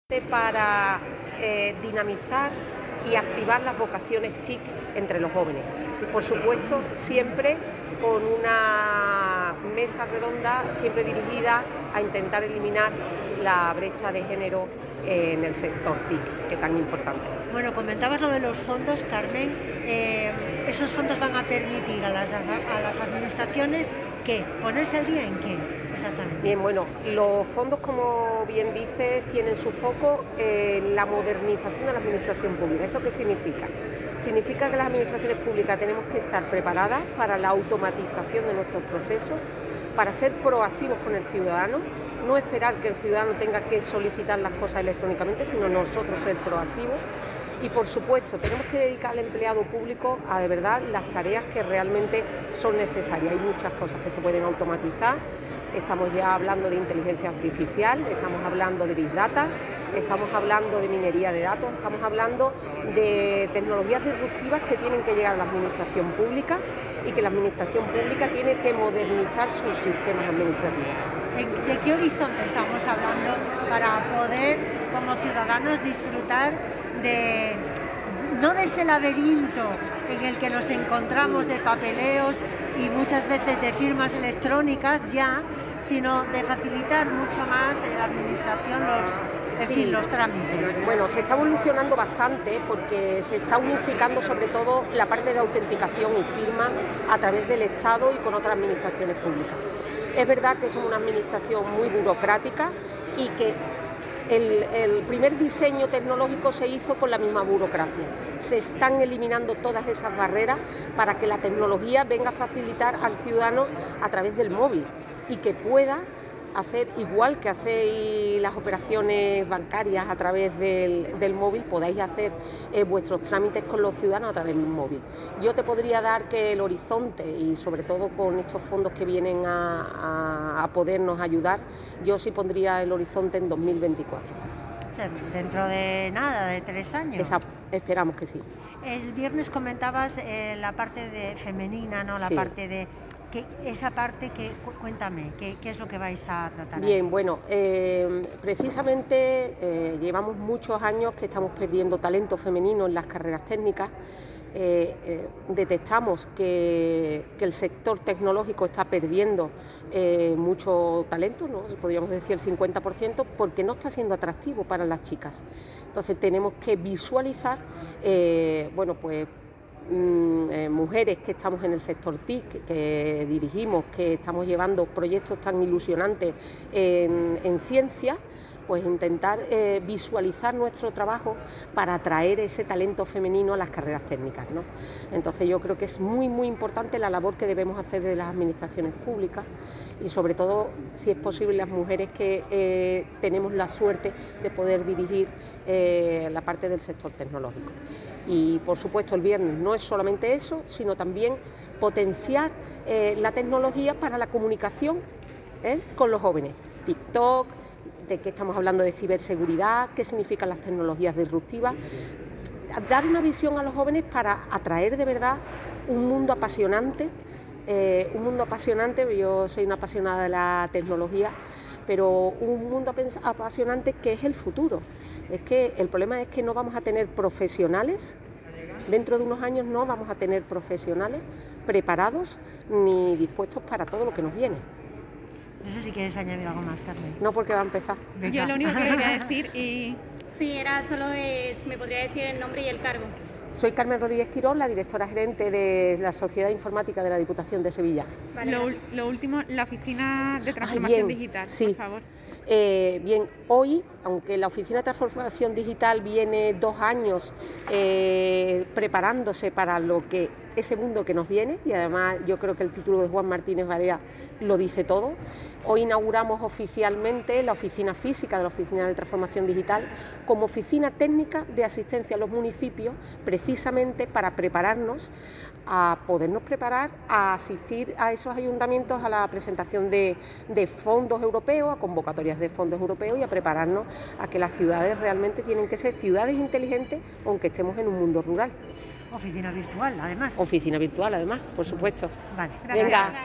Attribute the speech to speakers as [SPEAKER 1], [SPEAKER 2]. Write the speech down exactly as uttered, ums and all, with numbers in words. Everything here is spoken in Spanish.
[SPEAKER 1] Para eh, dinamizar y activar las vocaciones T I C entre los jóvenes. Y por supuesto, siempre con una mesa redonda, siempre dirigida a intentar eliminar la brecha de género en el sector T I C, que es tan importante.
[SPEAKER 2] Bueno, comentabas lo de los fondos, Carmen. Eh, ¿Esos fondos van a permitir a las, a las administraciones qué? ¿Ponerse al día en qué exactamente?
[SPEAKER 1] Bien, bueno, los fondos, como bien dices, tienen su foco en la modernización de la administración pública. ¿Eso qué significa? Significa que las administraciones públicas tenemos que estar preparadas para la automatización de nuestros procesos, para ser proactivos con el ciudadano, no esperar que el ciudadano tenga que solicitar las cosas electrónicamente, sino nosotros ser proactivos. Y por supuesto, tenemos que dedicar al empleado público a de verdad las tareas que realmente son necesarias. Hay muchas cosas que se pueden automatizar. Estamos ya hablando de inteligencia artificial, estamos hablando de Big Data, estamos hablando de minería de datos, estamos hablando de tecnologías disruptivas que tienen que llegar a la administración pública y que la administración pública tiene que modernizar sus sistemas administrativos.
[SPEAKER 2] ¿De qué horizonte estamos hablando para poder, como ciudadanos, disfrutar de, no de ese laberinto en el que nos encontramos de papeleos y muchas veces de firmas electrónicas ya, sino de facilitar mucho más en la administración los, en
[SPEAKER 1] sí.
[SPEAKER 2] fin, los trámites?
[SPEAKER 1] Bueno, se está evolucionando bastante porque se está unificando sobre todo la parte de autenticación y firma a través del Estado y con otras administraciones públicas. Es verdad que somos una administración muy burocrática y que el, el primer diseño tecnológico se hizo con la misma burocracia. Se están eliminando todas esas barreras para que la tecnología venga a facilitar al ciudadano a través del móvil y que pueda hacer, igual que hacéis las operaciones bancarias a través del, del móvil, podáis hacer eh, vuestros trámites con los ciudadanos a través del móvil. Yo te podría dar que el horizonte, y sobre todo con estos fondos que vienen a, a, a podernos ayudar, yo sí pondría el horizonte en dos mil veinticuatro.
[SPEAKER 2] O sea, dentro de nada, de tres años.
[SPEAKER 1] Esa, esperamos que sí.
[SPEAKER 2] El viernes comentabas eh, la parte de femenina, ¿no? La
[SPEAKER 1] sí.
[SPEAKER 2] parte de... Que esa parte, que cuéntame, ¿qué, qué es lo que vais a tratar?
[SPEAKER 1] Bien, bueno, eh, precisamente eh, llevamos muchos años que estamos perdiendo talento femenino en las carreras técnicas. Eh, eh, detectamos que, que el sector tecnológico está perdiendo eh, mucho talento, ¿no? Podríamos decir el cincuenta por ciento, porque no está siendo atractivo para las chicas. Entonces tenemos que visualizar, eh, bueno, pues Mm, eh, mujeres que estamos en el sector T I C, que dirigimos, que estamos llevando proyectos tan ilusionantes en, en ciencia, pues intentar eh, visualizar nuestro trabajo para atraer ese talento femenino a las carreras técnicas, ¿no? Entonces yo creo que es muy muy importante la labor que debemos hacer desde las administraciones públicas y sobre todo, si es posible, las mujeres que eh, tenemos la suerte de poder dirigir eh, la parte del sector tecnológico. Y por supuesto el viernes no es solamente eso, sino también potenciar eh, la tecnología para la comunicación ¿eh? con los jóvenes. TikTok, de qué estamos hablando de ciberseguridad, qué significan las tecnologías disruptivas, dar una visión a los jóvenes para atraer de verdad un mundo apasionante, eh, un mundo apasionante, yo soy una apasionada de la tecnología, pero un mundo apasionante que es el futuro. Es que el problema es que no vamos a tener profesionales, dentro de unos años no vamos a tener profesionales preparados ni dispuestos para todo lo que nos viene.
[SPEAKER 2] No sé si quieres añadir algo más, Carmen.
[SPEAKER 1] No, porque va a empezar.
[SPEAKER 3] Venga. Yo lo único que quería decir, y sí, era solo de, si me podría decir el nombre y el cargo.
[SPEAKER 1] Soy Carmen Rodríguez Quirós, la directora gerente de la Sociedad Informática de la Diputación de Sevilla.
[SPEAKER 3] Vale. Lo, lo último, la Oficina de Transformación
[SPEAKER 1] Ay,
[SPEAKER 3] Digital,
[SPEAKER 1] sí.
[SPEAKER 3] por favor.
[SPEAKER 1] Eh, bien, hoy, aunque la Oficina de Transformación Digital viene dos años eh, preparándose para lo que ese mundo que nos viene, y además yo creo que el título de Juan Martínez Barea lo dice todo, hoy inauguramos oficialmente la oficina física de la Oficina de Transformación Digital como oficina técnica de asistencia a los municipios, precisamente para prepararnos a podernos preparar a asistir a esos ayuntamientos a la presentación de, de fondos europeos, a convocatorias de fondos europeos y a prepararnos a que las ciudades realmente tienen que ser ciudades inteligentes aunque estemos en un mundo rural.
[SPEAKER 2] Oficina virtual, además.
[SPEAKER 1] Oficina virtual, además, por supuesto.
[SPEAKER 2] Vale,
[SPEAKER 1] gracias. Venga.